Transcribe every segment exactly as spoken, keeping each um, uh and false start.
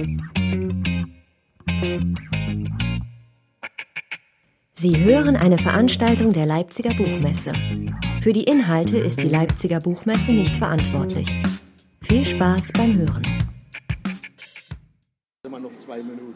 Sie hören eine Veranstaltung der Leipziger Buchmesse. Für die Inhalte ist die Leipziger Buchmesse nicht verantwortlich. Viel Spaß beim Hören. Immer noch zwei Minuten.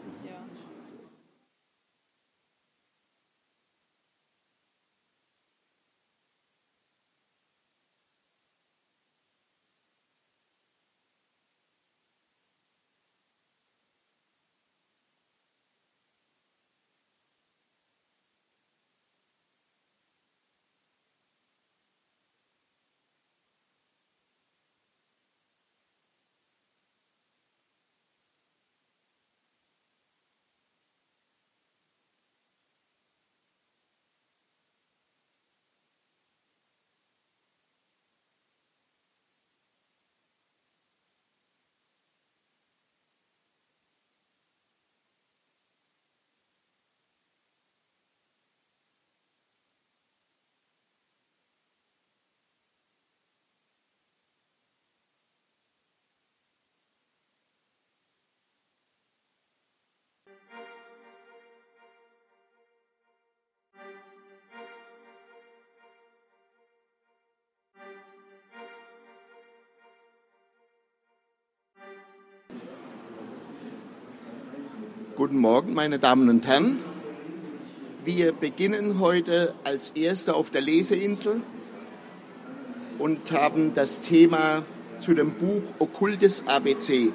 Guten Morgen, meine Damen und Herren. Wir beginnen heute als Erste auf der Leseinsel und haben das Thema zu dem Buch Okkultes A B C.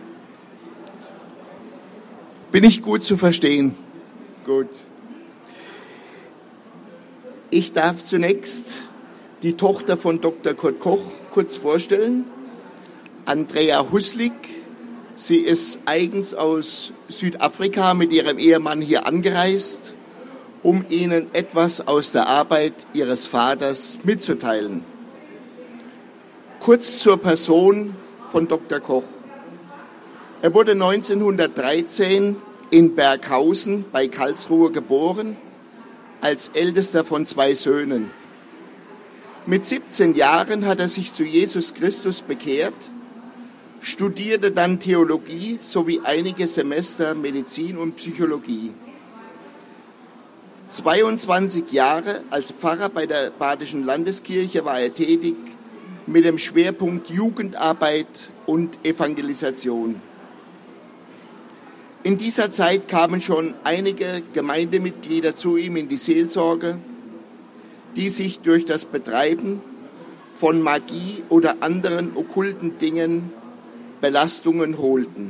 Bin ich gut zu verstehen? Gut. Ich darf zunächst die Tochter von Doktor Kurt Koch kurz vorstellen, Andrea Huslik. Sie ist eigens aus Südafrika mit ihrem Ehemann hier angereist, um Ihnen etwas aus der Arbeit ihres Vaters mitzuteilen. Kurz zur Person von Doktor Koch. Er wurde neunzehnhundertdreizehn in Berghausen bei Karlsruhe geboren, als ältester von zwei Söhnen. Mit siebzehn Jahren hat er sich zu Jesus Christus bekehrt, studierte dann Theologie sowie einige Semester Medizin und Psychologie. zweiundzwanzig Jahre als Pfarrer bei der Badischen Landeskirche war er tätig mit dem Schwerpunkt Jugendarbeit und Evangelisation. In dieser Zeit kamen schon einige Gemeindemitglieder zu ihm in die Seelsorge, die sich durch das Betreiben von Magie oder anderen okkulten Dingen Belastungen holten.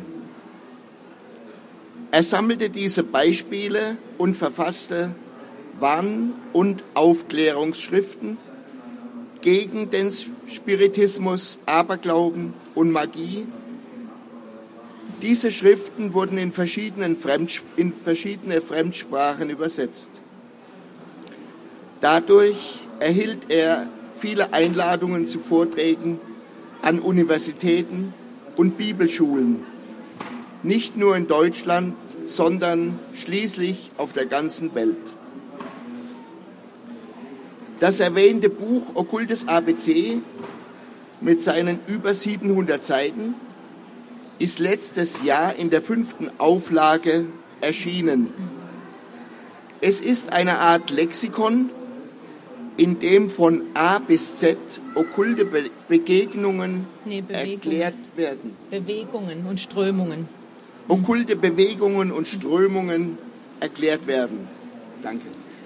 Er sammelte diese Beispiele und verfasste Warn- und Aufklärungsschriften gegen den Spiritismus, Aberglauben und Magie. Diese Schriften wurden in, verschiedenen Fremd, in verschiedene Fremdsprachen übersetzt. Dadurch erhielt er viele Einladungen zu Vorträgen an Universitäten und Bibelschulen, nicht nur in Deutschland, sondern schließlich auf der ganzen Welt. Das erwähnte Buch Okkultes A B C mit seinen über siebenhundert Seiten ist letztes Jahr in der fünften Auflage erschienen. Es ist eine Art Lexikon, in dem von A bis Z okkulte Be- Begegnungen nee, erklärt werden. Bewegungen und Strömungen. Okkulte Bewegungen und Strömungen erklärt werden. Danke.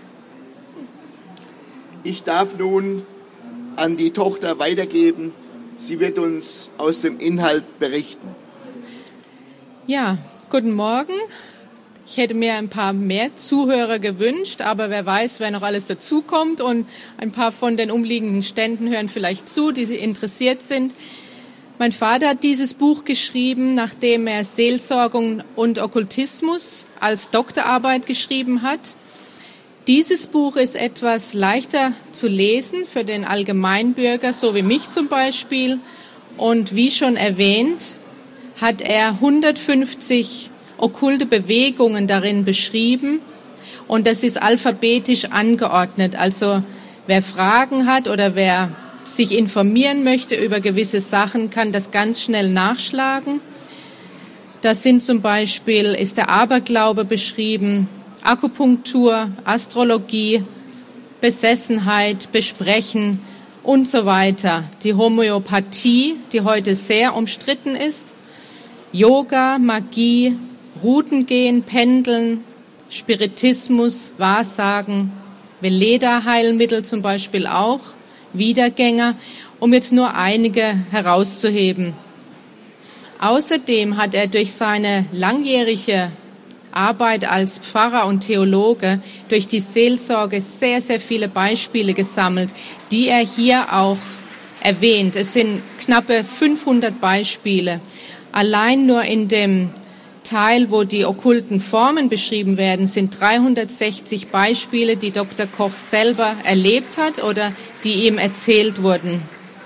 Ich darf nun an die Tochter weitergeben. Sie wird uns aus dem Inhalt berichten. Ja, guten Morgen. Ich hätte mir ein paar mehr Zuhörer gewünscht, aber wer weiß, wer noch alles dazukommt, und ein paar von den umliegenden Ständen hören vielleicht zu, die interessiert sind. Mein Vater hat dieses Buch geschrieben, nachdem er Seelsorgung und Okkultismus als Doktorarbeit geschrieben hat. Dieses Buch ist etwas leichter zu lesen für den Allgemeinbürger, so wie mich zum Beispiel. Und wie schon erwähnt, hat er hundertfünfzig okkulte Bewegungen darin beschrieben, und das ist alphabetisch angeordnet. Also wer Fragen hat oder wer sich informieren möchte über gewisse Sachen, kann das ganz schnell nachschlagen. Das sind zum Beispiel, ist der Aberglaube beschrieben, Akupunktur, Astrologie, Besessenheit, Besprechen und so weiter. Die Homöopathie, die heute sehr umstritten ist, Yoga, Magie, Routengehen, Pendeln, Spiritismus, Wahrsagen, Veleda-Heilmittel zum Beispiel auch, Wiedergänger, um jetzt nur einige herauszuheben. Außerdem hat er durch seine langjährige Arbeit als Pfarrer und Theologe, durch die Seelsorge sehr, sehr viele Beispiele gesammelt, die er hier auch erwähnt. Es sind knappe fünfhundert Beispiele. Allein nur in dem Teil, wo die okkulten Formen beschrieben werden, sind dreihundertsechzig Beispiele, die Doktor Koch selber erlebt hat oder die ihm erzählt wurden.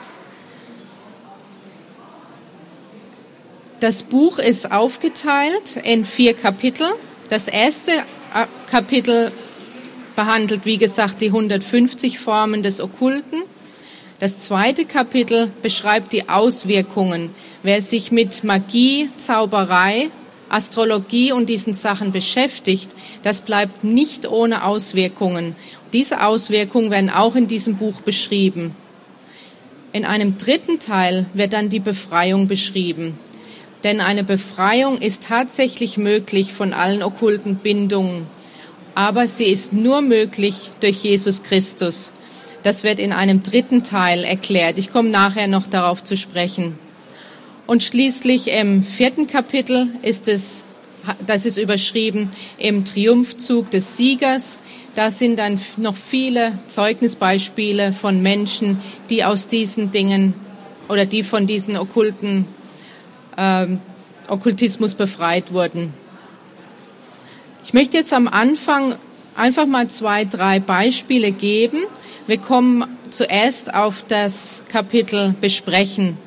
Das Buch ist aufgeteilt in vier Kapitel. Das erste Kapitel behandelt, wie gesagt, die hundertfünfzig Formen des Okkulten. Das zweite Kapitel beschreibt die Auswirkungen. Wer sich mit Magie, Zauberei, Astrologie und diesen Sachen beschäftigt, das bleibt nicht ohne Auswirkungen. Diese Auswirkungen werden auch in diesem Buch beschrieben. In einem dritten Teil wird dann die Befreiung beschrieben. Denn eine Befreiung ist tatsächlich möglich von allen okkulten Bindungen. Aber sie ist nur möglich durch Jesus Christus. Das wird in einem dritten Teil erklärt. Ich komme nachher noch darauf zu sprechen. Und schließlich im vierten Kapitel ist es, das ist überschrieben, im Triumphzug des Siegers. Da sind dann noch viele Zeugnisbeispiele von Menschen, die aus diesen Dingen oder die von diesen okkulten ähm, Okkultismus befreit wurden. Ich möchte jetzt am Anfang einfach mal zwei, drei Beispiele geben. Wir kommen zuerst auf das Kapitel Besprechen.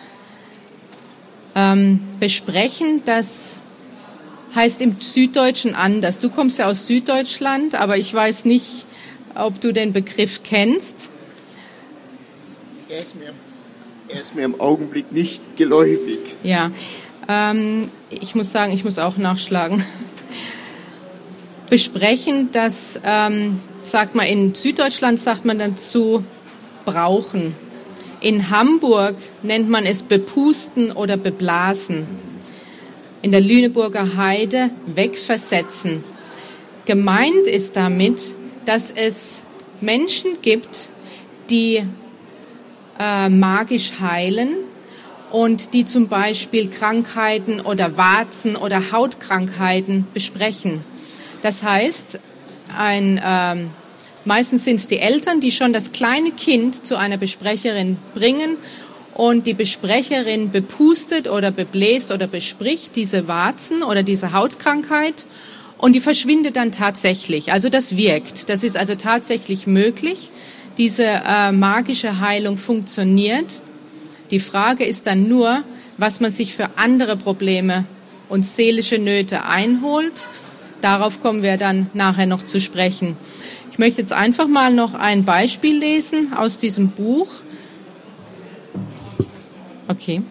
Ähm, besprechen, das heißt im Süddeutschen anders. Du kommst ja aus Süddeutschland, aber ich weiß nicht, ob du den Begriff kennst. Er ist mir, er ist mir im Augenblick nicht geläufig. Ja, ähm, ich muss sagen, ich muss auch nachschlagen. Besprechen, das ähm, sagt man in Süddeutschland, sagt man dazu brauchen. In Hamburg nennt man es bepusten oder beblasen. In der Lüneburger Heide wegversetzen. Gemeint ist damit, dass es Menschen gibt, die äh, magisch heilen und die zum Beispiel Krankheiten oder Warzen oder Hautkrankheiten besprechen. Das heißt, ein ähm, meistens sind es die Eltern, die schon das kleine Kind zu einer Besprecherin bringen und die Besprecherin bepustet oder bebläst oder bespricht diese Warzen oder diese Hautkrankheit und die verschwindet dann tatsächlich. Also das wirkt. Das ist also tatsächlich möglich. Diese äh, magische Heilung funktioniert. Die Frage ist dann nur, was man sich für andere Probleme und seelische Nöte einholt. Darauf kommen wir dann nachher noch zu sprechen. Ich möchte jetzt einfach mal noch ein Beispiel lesen aus diesem Buch. Okay.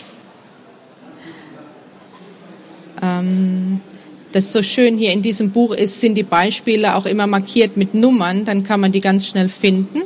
Ähm, das so schön hier in diesem Buch ist, sind die Beispiele auch immer markiert mit Nummern, dann kann man die ganz schnell finden.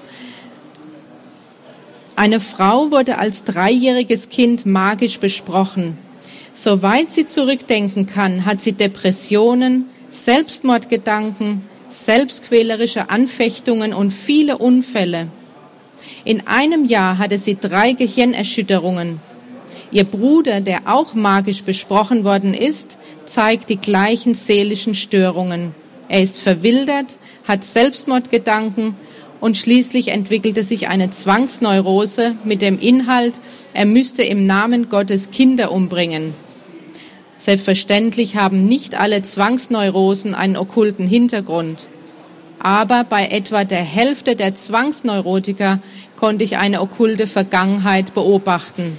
Eine Frau wurde als dreijähriges Kind magisch besprochen. Soweit sie zurückdenken kann, hat sie Depressionen, Selbstmordgedanken, selbstquälerische Anfechtungen und viele Unfälle. In einem Jahr hatte sie drei Gehirnerschütterungen. Ihr Bruder, der auch magisch besprochen worden ist, zeigt die gleichen seelischen Störungen. Er ist verwildert, hat Selbstmordgedanken und schließlich entwickelte sich eine Zwangsneurose mit dem Inhalt, er müsste im Namen Gottes Kinder umbringen. Selbstverständlich haben nicht alle Zwangsneurosen einen okkulten Hintergrund. Aber bei etwa der Hälfte der Zwangsneurotiker konnte ich eine okkulte Vergangenheit beobachten.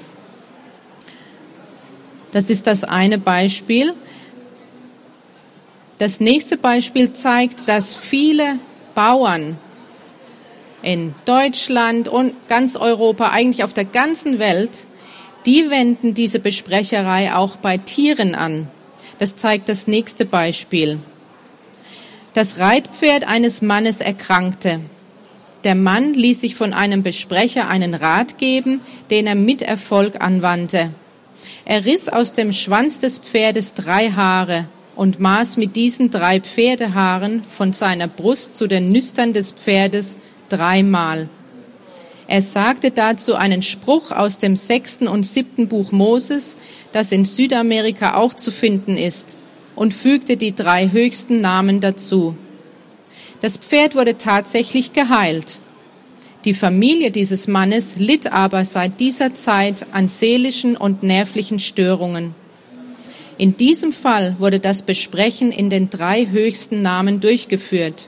Das ist das eine Beispiel. Das nächste Beispiel zeigt, dass viele Bauern in Deutschland und ganz Europa, eigentlich auf der ganzen Welt, Die wenden diese Besprecherei auch bei Tieren an. Das zeigt das nächste Beispiel. Das Reitpferd eines Mannes erkrankte. Der Mann ließ sich von einem Besprecher einen Rat geben, den er mit Erfolg anwandte. Er riss aus dem Schwanz des Pferdes drei Haare und maß mit diesen drei Pferdehaaren von seiner Brust zu den Nüstern des Pferdes dreimal. Er sagte dazu einen Spruch aus dem sechsten und siebten Buch Moses, das in Südamerika auch zu finden ist, und fügte die drei höchsten Namen dazu. Das Pferd wurde tatsächlich geheilt. Die Familie dieses Mannes litt aber seit dieser Zeit an seelischen und nervlichen Störungen. In diesem Fall wurde das Besprechen in den drei höchsten Namen durchgeführt.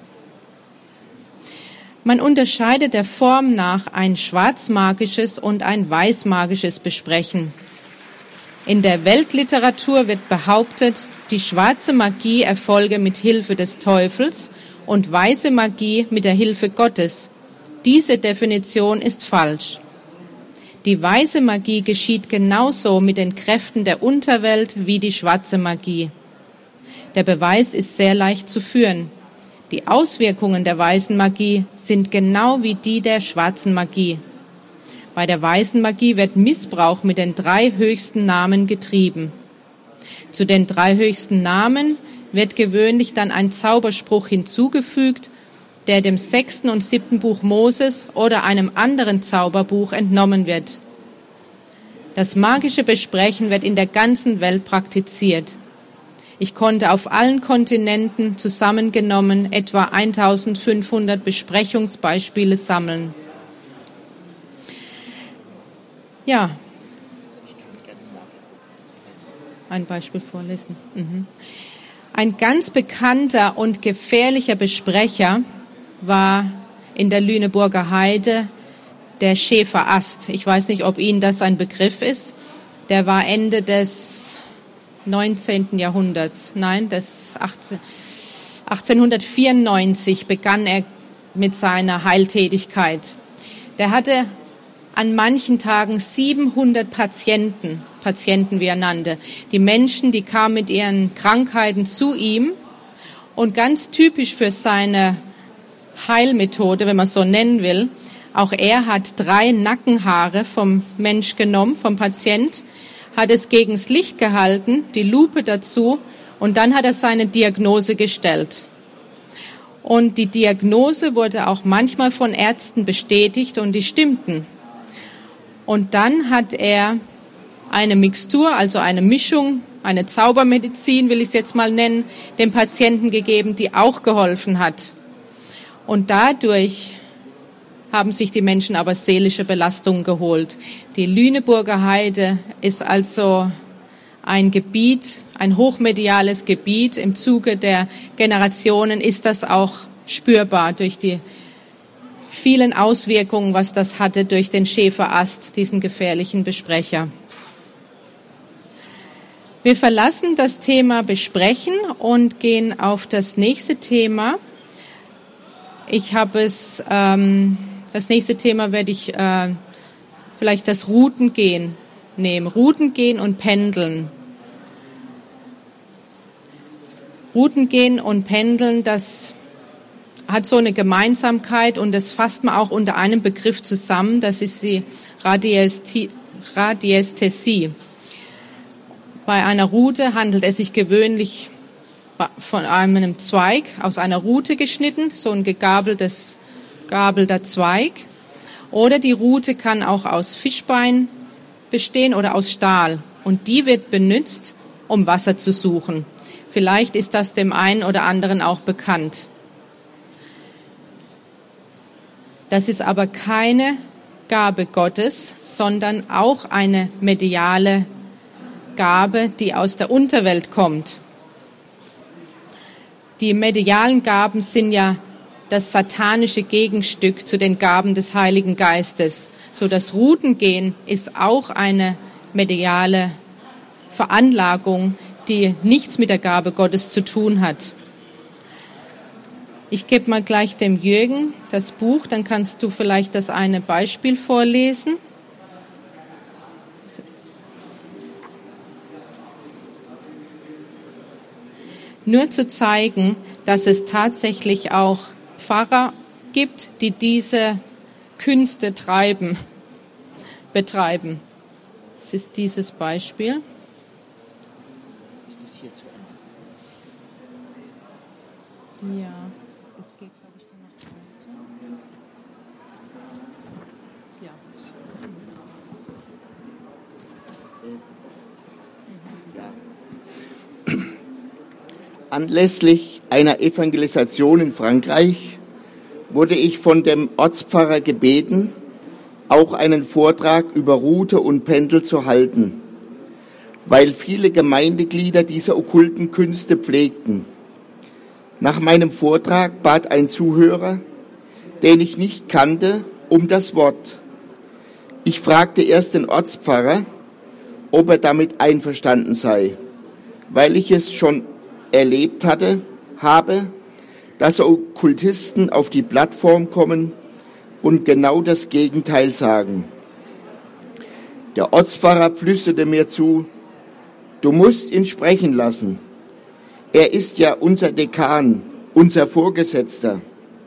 Man unterscheidet der Form nach ein schwarzmagisches und ein weißmagisches Besprechen. In der Weltliteratur wird behauptet, die schwarze Magie erfolge mit Hilfe des Teufels und weiße Magie mit der Hilfe Gottes. Diese Definition ist falsch. Die weiße Magie geschieht genauso mit den Kräften der Unterwelt wie die schwarze Magie. Der Beweis ist sehr leicht zu führen. Die Auswirkungen der weißen Magie sind genau wie die der schwarzen Magie. Bei der weißen Magie wird Missbrauch mit den drei höchsten Namen getrieben. Zu den drei höchsten Namen wird gewöhnlich dann ein Zauberspruch hinzugefügt, der dem sechsten und siebten Buch Moses oder einem anderen Zauberbuch entnommen wird. Das magische Besprechen wird in der ganzen Welt praktiziert. Ich konnte auf allen Kontinenten zusammengenommen etwa eintausendfünfhundert Besprechungsbeispiele sammeln. Ja, ein Beispiel vorlesen. Mhm. Ein ganz bekannter und gefährlicher Besprecher war in der Lüneburger Heide der Schäferast. Ich weiß nicht, ob Ihnen das ein Begriff ist. Der war Ende des neunzehnten Jahrhunderts. Nein, des achtzehnhundertvierundneunzig begann er mit seiner Heiltätigkeit. Der hatte an manchen Tagen siebenhundert Patienten, Patienten wie er nannte. Die Menschen, die kamen mit ihren Krankheiten zu ihm und ganz typisch für seine Heilmethode, wenn man es so nennen will, auch er hat drei Nackenhaare vom Mensch genommen, vom Patient, hat es gegens Licht gehalten, die Lupe dazu und dann hat er seine Diagnose gestellt. Und die Diagnose wurde auch manchmal von Ärzten bestätigt und die stimmten. Und dann hat er eine Mixtur, also eine Mischung, eine Zaubermedizin, will ich es jetzt mal nennen, dem Patienten gegeben, die auch geholfen hat. Und dadurch haben sich die Menschen aber seelische Belastungen geholt. Die Lüneburger Heide ist also ein Gebiet, ein hochmediales Gebiet. Im Zuge der Generationen ist das auch spürbar durch die vielen Auswirkungen, was das hatte durch den Schäferast, diesen gefährlichen Besprecher. Wir verlassen das Thema Besprechen und gehen auf das nächste Thema. Ich habe es, ähm, das nächste Thema werde ich äh, vielleicht das Routengehen nehmen. Routengehen und Pendeln. Routengehen und Pendeln, das hat so eine Gemeinsamkeit und das fasst man auch unter einem Begriff zusammen, das ist die Radiästhesie. Bei einer Rute handelt es sich gewöhnlich von einem Zweig, aus einer Rute geschnitten, so ein gegabeltes, gabelter Zweig. Oder die Rute kann auch aus Fischbein bestehen oder aus Stahl. Und die wird benutzt, um Wasser zu suchen. Vielleicht ist das dem einen oder anderen auch bekannt. Das ist aber keine Gabe Gottes, sondern auch eine mediale Gabe, die aus der Unterwelt kommt. Die medialen Gaben sind ja das satanische Gegenstück zu den Gaben des Heiligen Geistes. So das Routengehen ist auch eine mediale Veranlagung, die nichts mit der Gabe Gottes zu tun hat. Ich gebe mal gleich dem Jürgen das Buch, dann kannst du vielleicht das eine Beispiel vorlesen. nur zu zeigen, dass es tatsächlich auch Pfarrer gibt, die diese Künste treiben, betreiben. Das ist dieses Beispiel. Ist das hier zu Ende? Ja, das geht, glaube ich, dann noch weiter. Ja. Anlässlich einer Evangelisation in Frankreich wurde ich von dem Ortspfarrer gebeten, auch einen Vortrag über Rute und Pendel zu halten, weil viele Gemeindeglieder diese okkulten Künste pflegten. Nach meinem Vortrag bat ein Zuhörer, den ich nicht kannte, um das Wort. Ich fragte erst den Ortspfarrer, ob er damit einverstanden sei, weil ich es schon erlebt hatte, habe, dass Okkultisten auf die Plattform kommen und genau das Gegenteil sagen. Der Ortspfarrer flüsterte mir zu, du musst ihn sprechen lassen. Er ist ja unser Dekan, unser Vorgesetzter.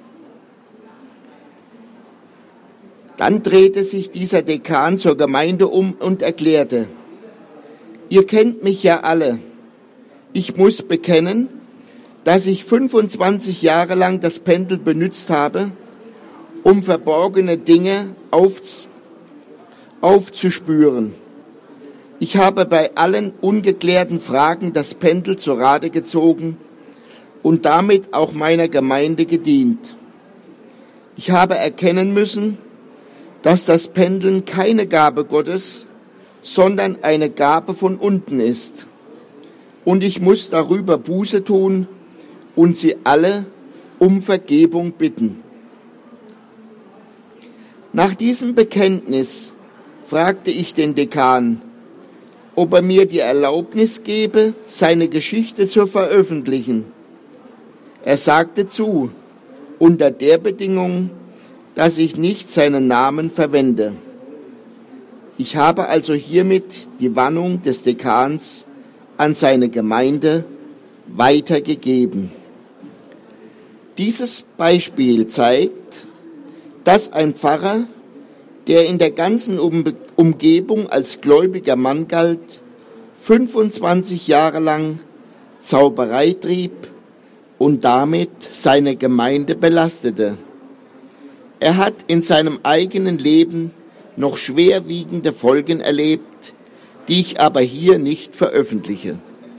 Dann drehte sich dieser Dekan zur Gemeinde um und erklärte, ihr kennt mich ja alle. Ich muss bekennen, dass ich fünfundzwanzig Jahre lang das Pendel benutzt habe, um verborgene Dinge auf, aufzuspüren. Ich habe bei allen ungeklärten Fragen das Pendel zu Rate gezogen und damit auch meiner Gemeinde gedient. Ich habe erkennen müssen, dass das Pendeln keine Gabe Gottes, sondern eine Gabe von unten ist. Und ich muss darüber Buße tun und sie alle um Vergebung bitten. Nach diesem Bekenntnis fragte ich den Dekan, ob er mir die Erlaubnis gebe, seine Geschichte zu veröffentlichen. Er sagte zu, unter der Bedingung, dass ich nicht seinen Namen verwende. Ich habe also hiermit die Warnung des Dekans an seine Gemeinde weitergegeben. Dieses Beispiel zeigt, dass ein Pfarrer, der in der ganzen Umgebung als gläubiger Mann galt, fünfundzwanzig Jahre lang Zauberei trieb und damit seine Gemeinde belastete. Er hat in seinem eigenen Leben noch schwerwiegende Folgen erlebt, die ich aber hier nicht veröffentliche.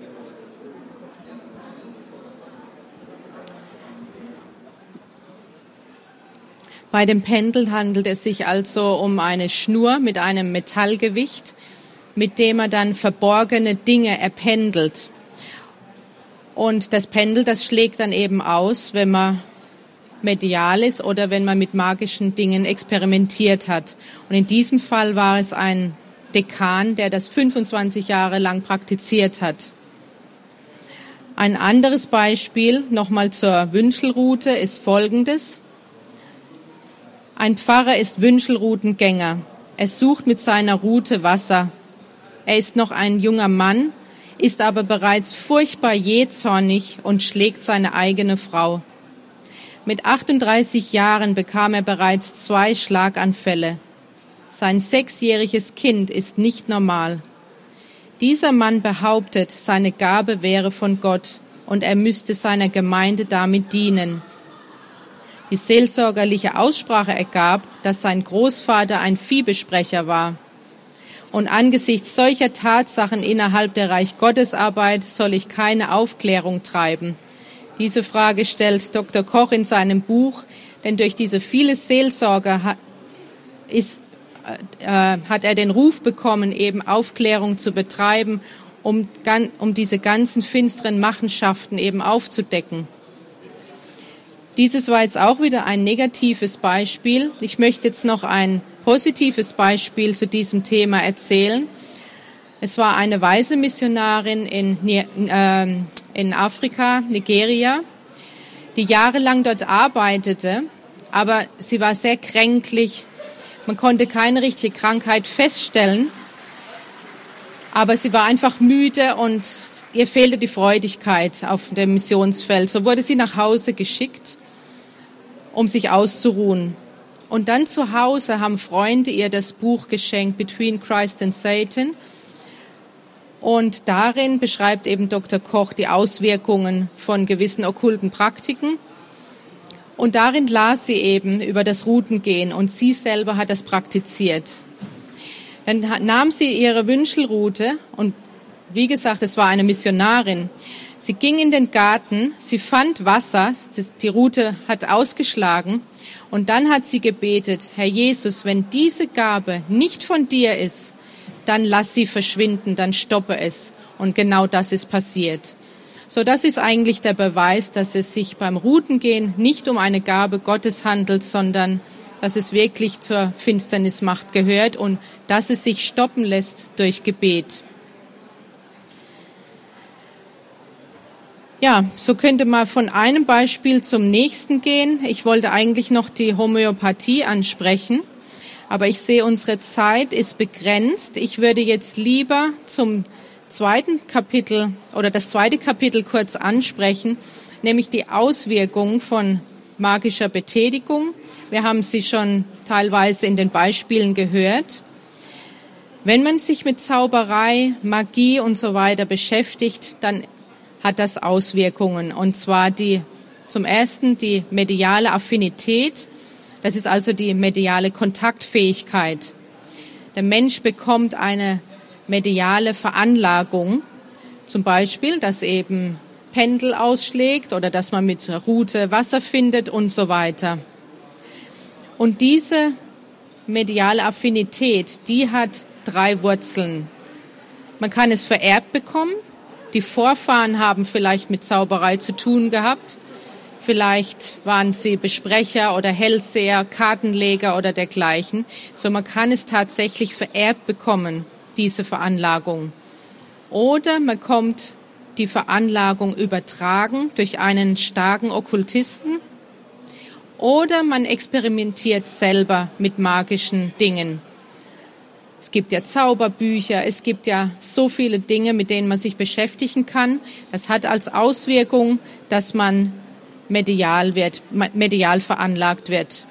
Bei dem Pendel handelt es sich also um eine Schnur mit einem Metallgewicht, mit dem er dann verborgene Dinge erpendelt. Und das Pendel, das schlägt dann eben aus, wenn man medial ist oder wenn man mit magischen Dingen experimentiert hat. Und in diesem Fall war es ein Dekan, der das fünfundzwanzig Jahre lang praktiziert hat. Ein anderes Beispiel, nochmal zur Wünschelrute, ist folgendes. Ein Pfarrer ist Wünschelroutengänger. Er sucht mit seiner Rute Wasser. Er ist noch ein junger Mann, ist aber bereits furchtbar jähzornig und schlägt seine eigene Frau. Mit achtunddreißig Jahren bekam er bereits zwei Schlaganfälle. Sein sechsjähriges Kind ist nicht normal. Dieser Mann behauptet, seine Gabe wäre von Gott und er müsste seiner Gemeinde damit dienen. Die seelsorgerliche Aussprache ergab, dass sein Großvater ein Viehbesprecher war. Und angesichts solcher Tatsachen innerhalb der Reich Gottes Arbeit soll ich keine Aufklärung treiben. Diese Frage stellt Doktor Koch in seinem Buch, denn durch diese viele Seelsorger hat, ist, äh, hat er den Ruf bekommen, eben Aufklärung zu betreiben, um, um diese ganzen finsteren Machenschaften eben aufzudecken. Dieses war jetzt auch wieder ein negatives Beispiel. Ich möchte jetzt noch ein positives Beispiel zu diesem Thema erzählen. Es war eine weiße Missionarin in, äh, in Afrika, Nigeria, die jahrelang dort arbeitete, aber sie war sehr kränklich. Man konnte keine richtige Krankheit feststellen, aber sie war einfach müde und ihr fehlte die Freudigkeit auf dem Missionsfeld. So wurde sie nach Hause geschickt, um sich auszuruhen. Und dann zu Hause haben Freunde ihr das Buch geschenkt, Between Christ and Satan. Und darin beschreibt eben Doktor Koch die Auswirkungen von gewissen okkulten Praktiken. Und darin las sie eben über das Routengehen und sie selber hat das praktiziert. Dann nahm sie ihre Wünschelrute und wie gesagt, es war eine Missionarin. Sie ging in den Garten, sie fand Wasser, die Rute hat ausgeschlagen und dann hat sie gebetet, Herr Jesus, wenn diese Gabe nicht von dir ist, dann lass sie verschwinden, dann stoppe es. Und genau das ist passiert. So, das ist eigentlich der Beweis, dass es sich beim Routengehen nicht um eine Gabe Gottes handelt, sondern dass es wirklich zur Finsternismacht gehört und dass es sich stoppen lässt durch Gebet. Ja, so könnte man von einem Beispiel zum nächsten gehen. Ich wollte eigentlich noch die Homöopathie ansprechen, aber ich sehe, unsere Zeit ist begrenzt. Ich würde jetzt lieber zum zweiten Kapitel oder das zweite Kapitel kurz ansprechen, nämlich die Auswirkungen von magischer Betätigung. Wir haben sie schon teilweise in den Beispielen gehört. Wenn man sich mit Zauberei, Magie und so weiter beschäftigt, dann hat das Auswirkungen. Und zwar die, zum ersten die mediale Affinität. Das ist also die mediale Kontaktfähigkeit. Der Mensch bekommt eine mediale Veranlagung. Zum Beispiel, dass eben Pendel ausschlägt oder dass man mit Rute Wasser findet und so weiter. Und diese mediale Affinität, die hat drei Wurzeln. Man kann es vererbt bekommen. Die Vorfahren haben vielleicht mit Zauberei zu tun gehabt. Vielleicht waren sie Besprecher oder Hellseher, Kartenleger oder dergleichen. So, man kann es tatsächlich vererbt bekommen, diese Veranlagung. Oder man kommt die Veranlagung übertragen durch einen starken Okkultisten. Oder man experimentiert selber mit magischen Dingen. Es gibt ja Zauberbücher, es gibt ja so viele Dinge, mit denen man sich beschäftigen kann. Das hat als Auswirkung, dass man medial wird, medial veranlagt wird.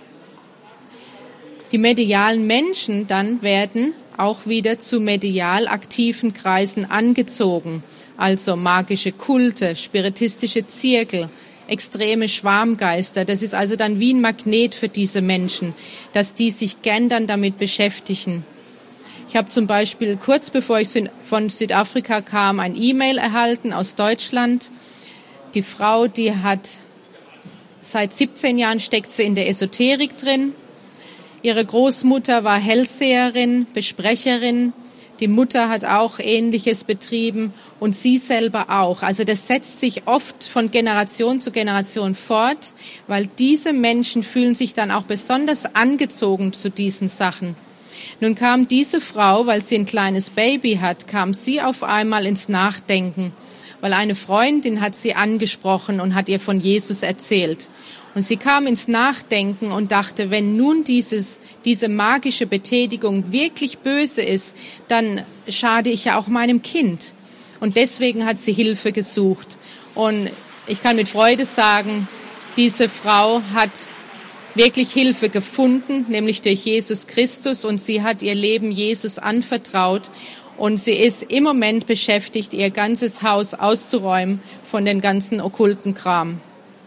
Die medialen Menschen dann werden auch wieder zu medial aktiven Kreisen angezogen, also magische Kulte, spiritistische Zirkel, extreme Schwarmgeister. Das ist also dann wie ein Magnet für diese Menschen, dass die sich gern dann damit beschäftigen. Ich habe zum Beispiel kurz bevor ich von Südafrika kam, ein E-Mail erhalten aus Deutschland. Die Frau, die hat seit siebzehn Jahren steckt sie in der Esoterik drin. Ihre Großmutter war Hellseherin, Besprecherin. Die Mutter hat auch Ähnliches betrieben und sie selber auch. Also das setzt sich oft von Generation zu Generation fort, weil diese Menschen fühlen sich dann auch besonders angezogen zu diesen Sachen. Nun kam diese Frau, weil sie ein kleines Baby hat, kam sie auf einmal ins Nachdenken, weil eine Freundin hat sie angesprochen und hat ihr von Jesus erzählt. Und sie kam ins Nachdenken und dachte, wenn nun dieses, diese magische Betätigung wirklich böse ist, dann schade ich ja auch meinem Kind. Und deswegen hat sie Hilfe gesucht. Und ich kann mit Freude sagen, diese Frau hat wirklich Hilfe gefunden, nämlich durch Jesus Christus, und sie hat ihr Leben Jesus anvertraut und sie ist im Moment beschäftigt, ihr ganzes Haus auszuräumen von den ganzen okkulten Kram.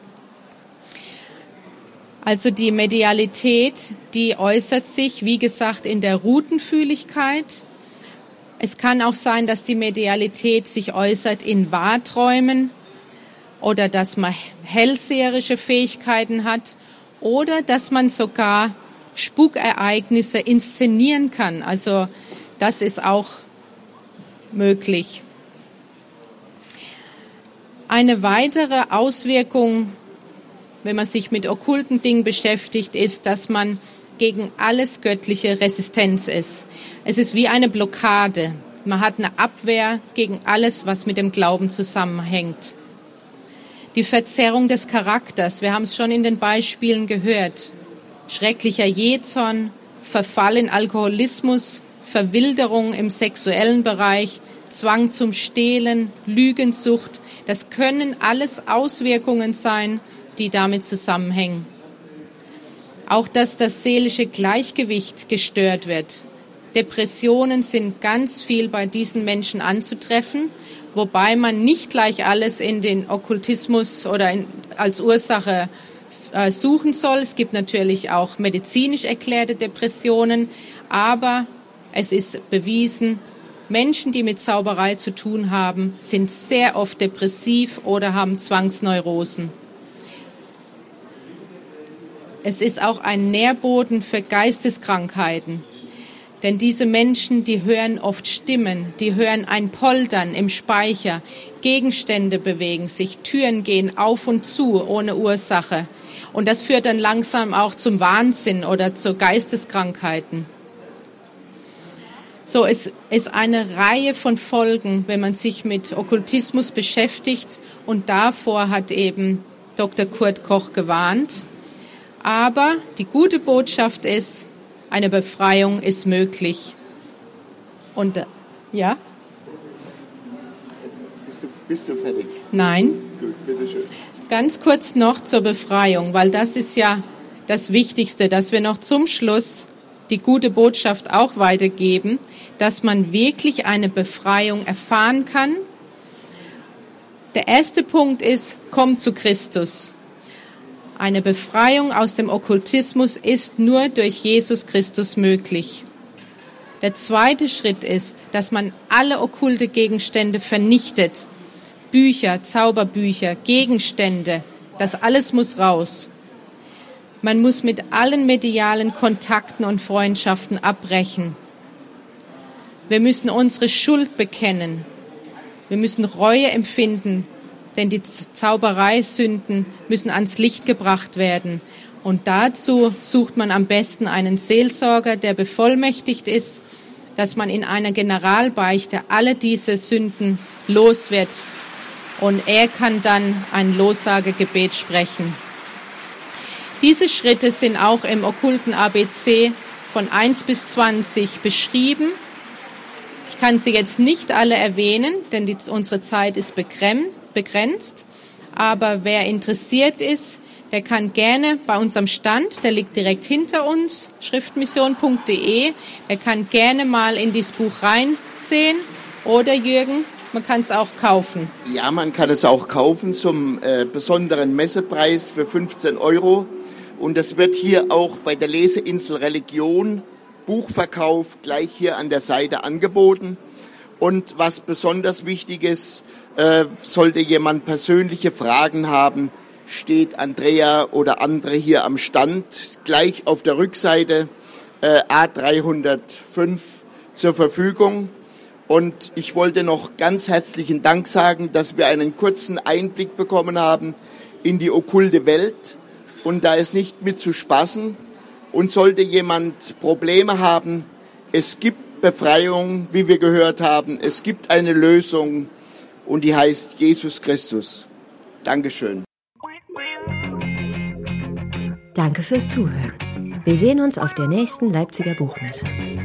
Also die Medialität, die äußert sich, wie gesagt, in der Routenfühligkeit. Es kann auch sein, dass die Medialität sich äußert in Wahrträumen oder dass man hellseherische Fähigkeiten hat. Oder dass man sogar Spukereignisse inszenieren kann. Also das ist auch möglich. Eine weitere Auswirkung, wenn man sich mit okkulten Dingen beschäftigt, ist, dass man gegen alles Göttliche Resistenz ist. Es ist wie eine Blockade. Man hat eine Abwehr gegen alles, was mit dem Glauben zusammenhängt. Die Verzerrung des Charakters, wir haben es schon in den Beispielen gehört. Schrecklicher Jähzorn, Verfall in Alkoholismus, Verwilderung im sexuellen Bereich, Zwang zum Stehlen, Lügensucht. Das können alles Auswirkungen sein, die damit zusammenhängen. Auch, dass das seelische Gleichgewicht gestört wird. Depressionen sind ganz viel bei diesen Menschen anzutreffen, wobei man nicht gleich alles in den Okkultismus oder in, als Ursache äh, suchen soll. Es gibt natürlich auch medizinisch erklärte Depressionen, aber es ist bewiesen, Menschen, die mit Zauberei zu tun haben, sind sehr oft depressiv oder haben Zwangsneurosen. Es ist auch ein Nährboden für Geisteskrankheiten. Denn diese Menschen, die hören oft Stimmen, die hören ein Poltern im Speicher, Gegenstände bewegen sich, Türen gehen auf und zu ohne Ursache. Und das führt dann langsam auch zum Wahnsinn oder zu Geisteskrankheiten. So, es ist eine Reihe von Folgen, wenn man sich mit Okkultismus beschäftigt. Und davor hat eben Doktor Kurt Koch gewarnt. Aber die gute Botschaft ist, eine Befreiung ist möglich. Und äh, ja? Bist du, bist du fertig? Nein. Gut, bitteschön. Ganz kurz noch zur Befreiung, weil das ist ja das Wichtigste, dass wir noch zum Schluss die gute Botschaft auch weitergeben, dass man wirklich eine Befreiung erfahren kann. Der erste Punkt ist, komm zu Christus. Eine Befreiung aus dem Okkultismus ist nur durch Jesus Christus möglich. Der zweite Schritt ist, dass man alle okkulte Gegenstände vernichtet. Bücher, Zauberbücher, Gegenstände, das alles muss raus. Man muss mit allen medialen Kontakten und Freundschaften abbrechen. Wir müssen unsere Schuld bekennen. Wir müssen Reue empfinden. Denn die Zaubereisünden müssen ans Licht gebracht werden. Und dazu sucht man am besten einen Seelsorger, der bevollmächtigt ist, dass man in einer Generalbeichte alle diese Sünden los wird. Und er kann dann ein Lossagegebet sprechen. Diese Schritte sind auch im okkulten A B C von eins bis zwanzig beschrieben. Ich kann sie jetzt nicht alle erwähnen, denn die, unsere Zeit ist begrenzt. begrenzt, aber wer interessiert ist, der kann gerne bei unserem Stand, der liegt direkt hinter uns, schriftmission punkt de, der kann gerne mal in dieses Buch reinsehen oder Jürgen, man kann es auch kaufen. Ja, man kann es auch kaufen zum äh, besonderen Messepreis für fünfzehn Euro und das wird hier auch bei der Leseinsel Religion Buchverkauf gleich hier an der Seite angeboten. Und was besonders wichtig ist, äh, sollte jemand persönliche Fragen haben, steht Andrea oder andere hier am Stand gleich auf der Rückseite äh, A dreihundertfünf zur Verfügung. Und ich wollte noch ganz herzlichen Dank sagen, dass wir einen kurzen Einblick bekommen haben in die okkulte Welt. Und da ist nicht mit zu spaßen. Und sollte jemand Probleme haben, es gibt Befreiung, wie wir gehört haben. Es gibt eine Lösung und die heißt Jesus Christus. Dankeschön. Danke fürs Zuhören. Wir sehen uns auf der nächsten Leipziger Buchmesse.